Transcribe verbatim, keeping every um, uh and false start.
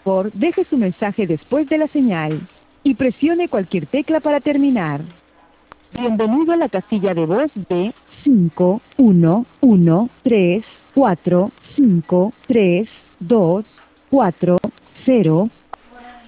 favor, deje su mensaje después de la señal y presione cualquier tecla para terminar. Bienvenido a la casilla de voz de cinco uno uno tres cuatro cinco tres dos cuatro cero